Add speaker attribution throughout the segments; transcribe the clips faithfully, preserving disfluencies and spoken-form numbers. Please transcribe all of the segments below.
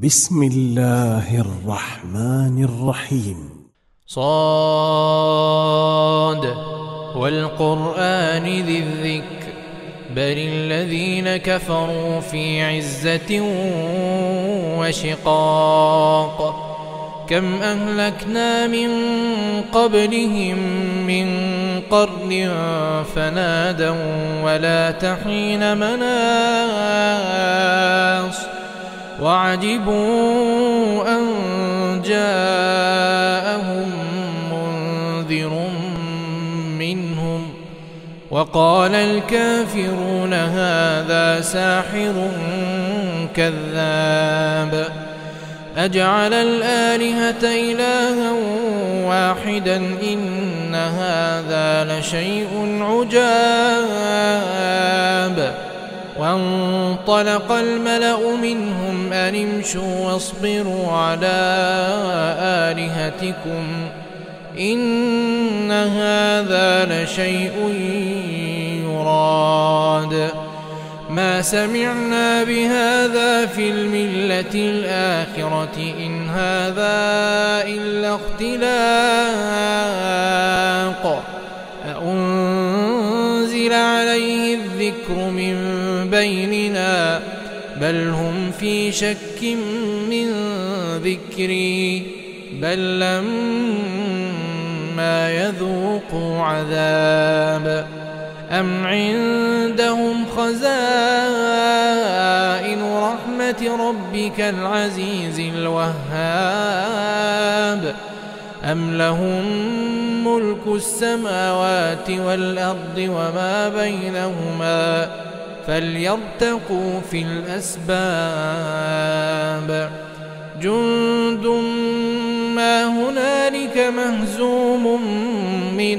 Speaker 1: بسم الله الرحمن الرحيم.
Speaker 2: صاد والقرآن ذي الذكر بل الذين كفروا في عزة وشقاق كم أهلكنا من قبلهم من قرن فنادوا ولا تحين مناص وعجبوا أن جاءهم منذر منهم وقال الكافرون هذا ساحر كذاب أجعل الآلهة إلها واحدا إن هذا لشيء عجاب وانطلق الملأ منهم أن امشوا واصبروا على آلهتكم إن هذا لشيء يراد ما سمعنا بهذا في الملة الآخرة إن هذا إلا اختلاق أأنزل عليه الذكر من بيننا بل هم في شك من ذكري بل لما يذوقوا عذاب أم عندهم خزائن رحمة ربك العزيز الوهاب أم لهم ملك السماوات والأرض وما بينهما فليرتقوا في الأسباب جند ما هنالك مهزوم من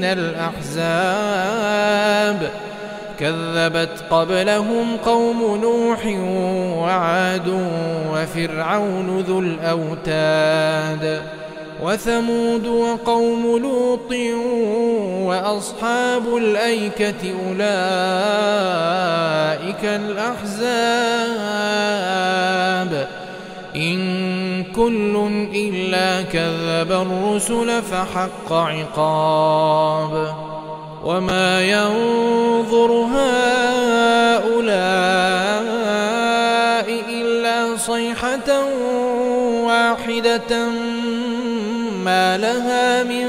Speaker 2: الأحزاب كذبت قبلهم قوم نوح وعاد وفرعون ذو الأوتاد وثمود وقوم لوط وأصحاب الأيكة أولئك الأحزاب إن كل إلا كذب الرسل فحق عقاب وما ينظر هؤلاء إلا صيحة واحدة ما لها من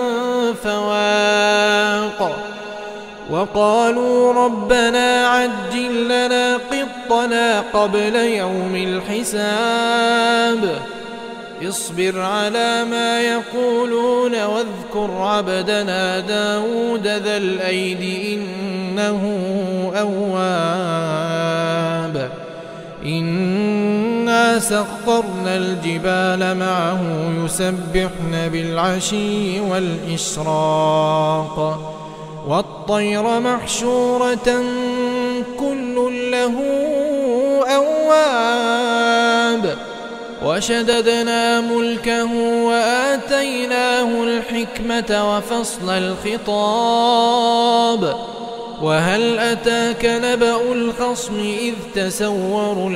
Speaker 2: فواق وقالوا ربنا عجل لنا قطنا قبل يوم الحساب اصبر على ما يقولون واذكر عبدنا داود ذا الأيد إنه أواب إنا سخرنا الجبال معه يسبحن بالعشي والإشراق والطير محشورة كل له أواب وشددنا ملكه وآتيناه الحكمة وفصل الخطاب وهل أتاك نبأ الخصم إذ تسوروا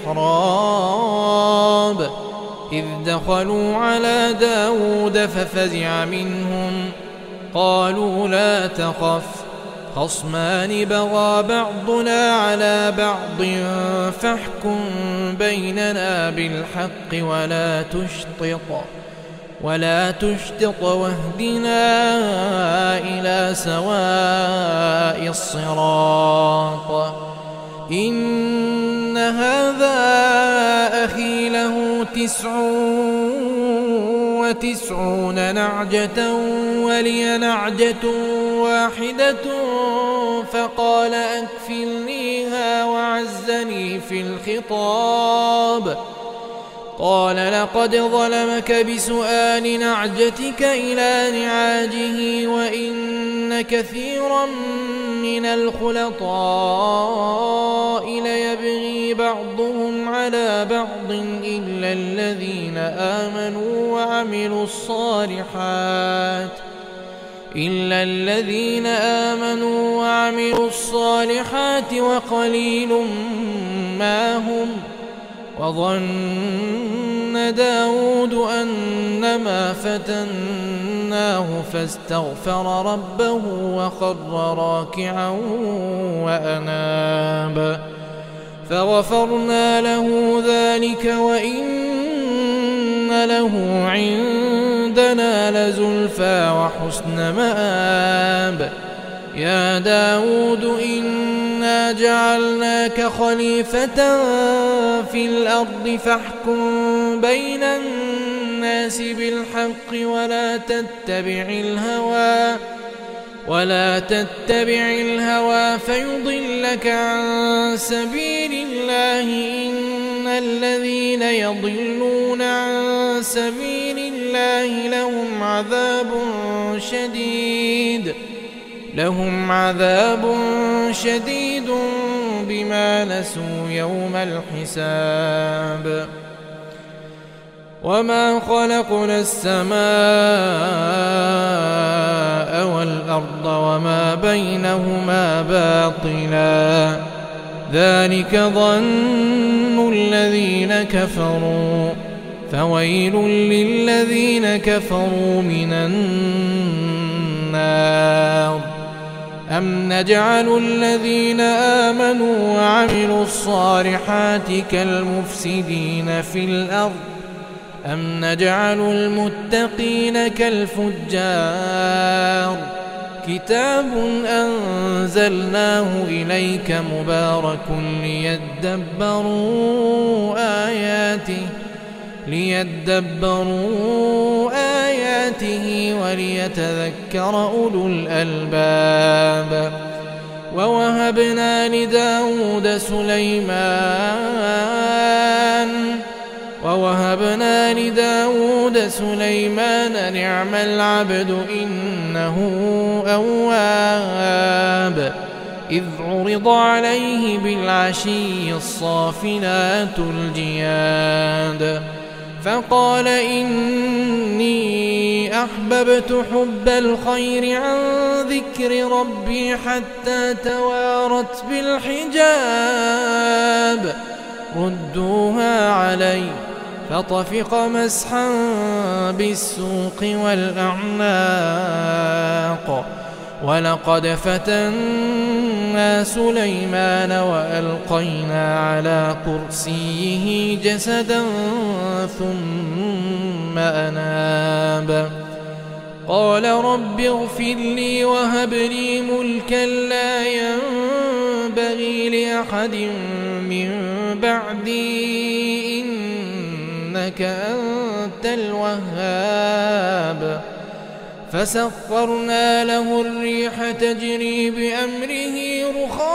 Speaker 2: المحراب إذ دخلوا على داود ففزع منهم قالوا لا تخف خصمان بغى بعضنا على بعض فاحكم بيننا بالحق ولا تشطط ولا تشطط واهدنا إلى سواء الصراط إن هذا أخي له تسع وتسعون نعجة ولي نعجة واحدة فقال أكفلنيها وعزني في الخطاب قال لقد ظلمك بسؤال نعجتك إلى نعاجه وإن كثيرا من الخلطاء ليبغي بعضهم على بعض إلا الذين آمنوا وعملوا الصالحات إلا الذين آمنوا وعملوا الصالحات وقليل ما هم وظن داود أنما فتناه فاستغفر ربه وخر راكعا وأناب فغفرنا له ذلك وإن له عندنا لزلفى وحسن مآب يا داود إنا جعلناك خليفة في الأرض فاحكم بين الناس بالحق ولا تتبع الهوى ولا تتبع الهوى فيضلك عن سبيل الله إن الذين يضلون عن سبيل الله لهم عذاب شديد لهم عذاب شديد بما نسوا يوم الحساب وما خلقنا السماء والأرض وما بينهما باطلا ذلك ظن الذين كفروا فويل للذين كفروا من النار أم نجعل الذين آمنوا وعملوا الصالحات كالمفسدين في الأرض أم نجعل المتقين كالفجار كتاب أنزلناه إليك مبارك ليدبروا آياته ليدبروا آياته وليتذكر أولو الألباب ووهبنا لداود سليمان ووهبنا لداود سليمان نعم العبد إنه أواب إذ عرض عليه بالعشي الصافنات الجياد فقال إني أحببت حب الخير عن ذكر ربي حتى توارت بالحجاب ردوها علي فطفق مسحا بالسوق والأعناق ولقد فتنا سليمان وألقينا على كرسيه جسدا ثم أناب قال رب اغفر لي وهب لي ملكا لا ينبغي لأحد من بعدي إنك أنت الوهاب فسخرنا له الريح تجري بأمره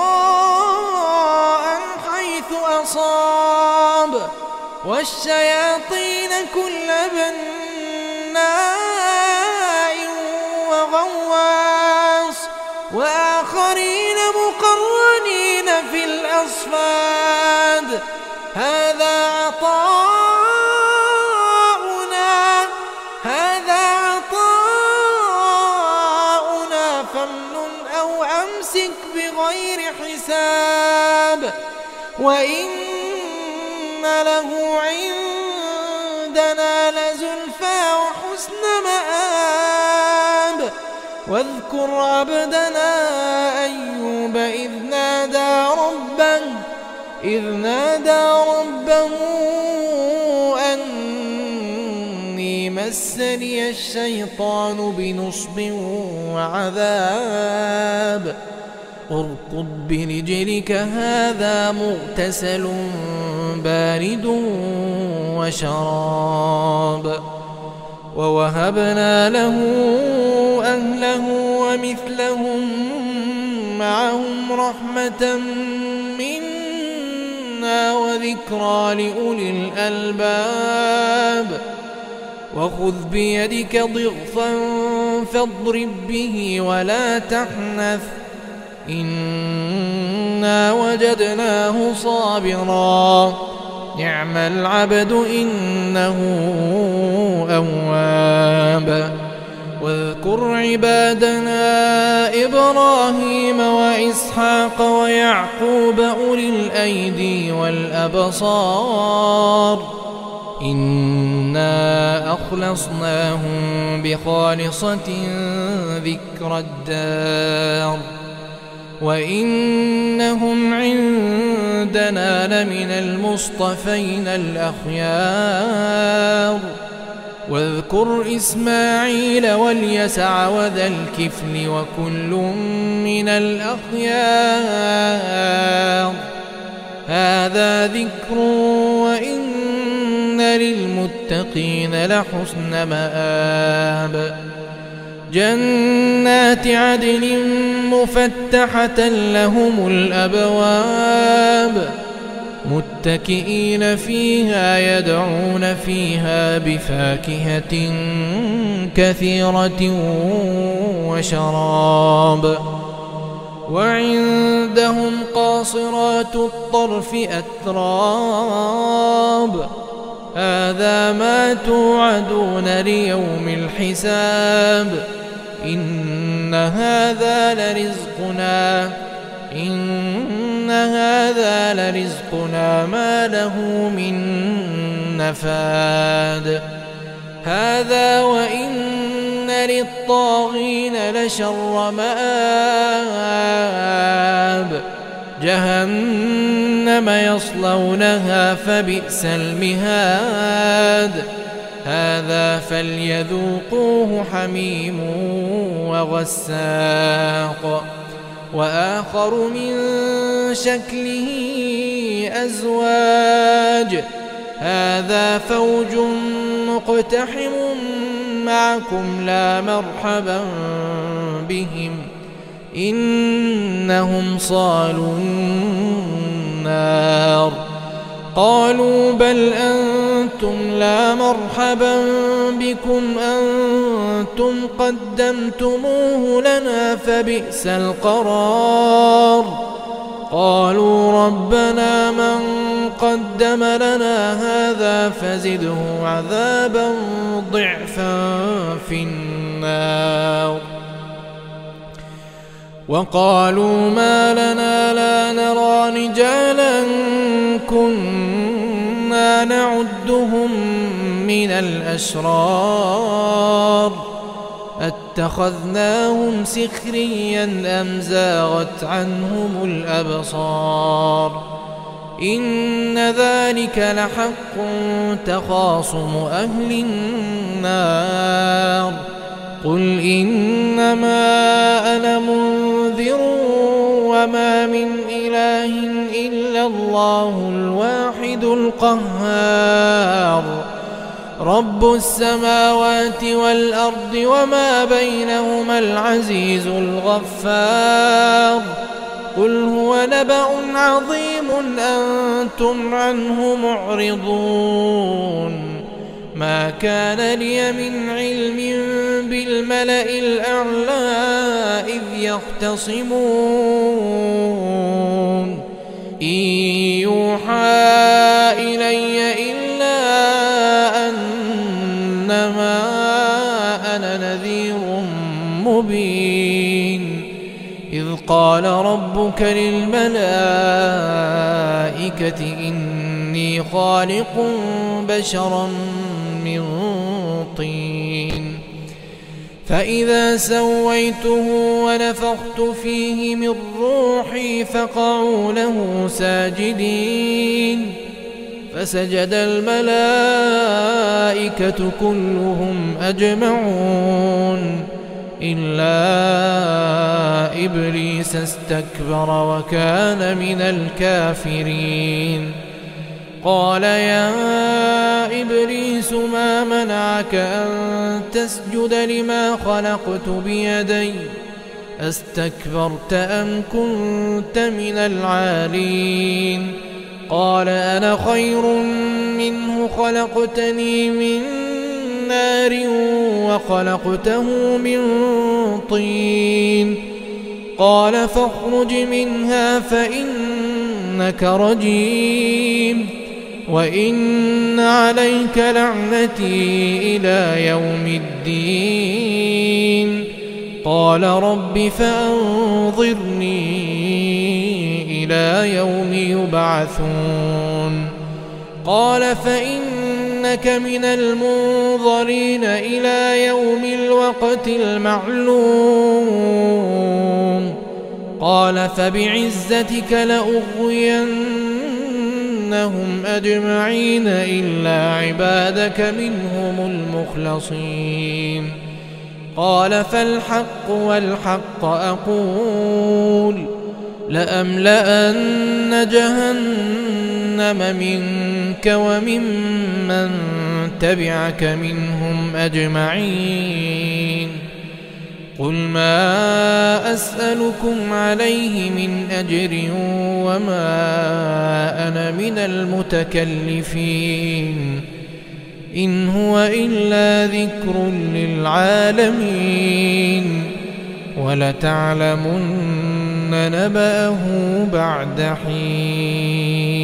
Speaker 2: رخاء حيث أصاب والشياطين كل بناء وغواص وآخرين مقرنين في الأصفاد هذا عطاؤنا هذا عطاؤنا فامنن أو أمسك بغير حساب وإن له عندنا لزلفى وحسن مآب واذكر عبدنا أيوب إذ نادى ربه إذ نادى ربه أني مسني الشيطان بنصب وعذاب اركض برجلك هذا مغتسل بارد وشراب ووهبنا له أهله ومثلهم معهم رحمة منا وذكرى لأولي الألباب وخذ بيدك ضغثا فاضرب به ولا تحنث إنا وجدناه صابرا نعم العبد إنه أواب واذكر عبادنا إبراهيم وإسحاق ويعقوب أولي الأيدي والأبصار إنا أخلصناهم بخالصة ذكر الدار وإنهم عندنا لمن المصطفين الأخيار واذكر إسماعيل واليسع وذا الكفل وكل من الأخيار هذا ذكر وإن للمتقين لحسن مآب جنات عدن مفتحة لهم الأبواب متكئين فيها يدعون فيها بفاكهة كثيرة وشراب وعندهم قاصرات الطرف أتراب هذا ما توعدون ليوم الحساب إن هذا لرزقنا إن هذا لرزقنا ما له من نفاد هذا وإن للطاغين لشر مآب جهنم يصلونها فبئس المهاد هذا فليذوقوه حميم وغساق وآخر من شكله أزواج هذا فوج مقتحم معكم لا مرحبا بهم إنهم صالوا النار قالوا بل أنتم لا مرحبا بكم أنتم قدمتموه لنا فبئس القرار قالوا ربنا من قدم لنا هذا فزده عذابا ضعفا في النار وقالوا ما لنا لا نرى رجالا كنا نعدهم من الأشرار اتخذناهم سخريا أم زاغت عنهم الأبصار إن ذلك لحق تخاصم أهل النار قل إنما أنا منذر وما من إله إلا الله الواحد القهار رب السماوات والأرض وما بينهما العزيز الغفار قل هو نبأ عظيم أنتم عنه معرضون ما كان لي من علم بالملأ الأعلى إذ يختصمون إن يوحى إلي إلا أنما أنا نذير مبين إذ قال ربك للملائكة إني خالق بشرا من طين فإذا سويته ونفخت فيه من روحي فقعوا له ساجدين فسجد الملائكة كلهم أجمعون إلا إبليس استكبر وكان من الكافرين قال يا إبليس ما منعك أن تسجد لما خلقت بيدي أستكبرت أم كنت من العالين قال أنا خير منه خلقتني من نار وخلقته من طين قال فاخرج منها فإنك رجيم وإن عليك لعنتي إلى يوم الدين قال رب فأنظرني إلى يوم يبعثون قال فإن إنك من المنظرين إلى يوم الوقت المعلوم قال فبعزتك لأغوينهم أجمعين إلا عبادك منهم المخلصين قال فالحق والحق أقول لأملأن جهنم منك وممن تبعك منهم أجمعين قل ما أسألكم عليه من أجر وما أنا من المتكلفين إن هو إلا ذكر للعالمين ولتعلمن نبأه بعد حين.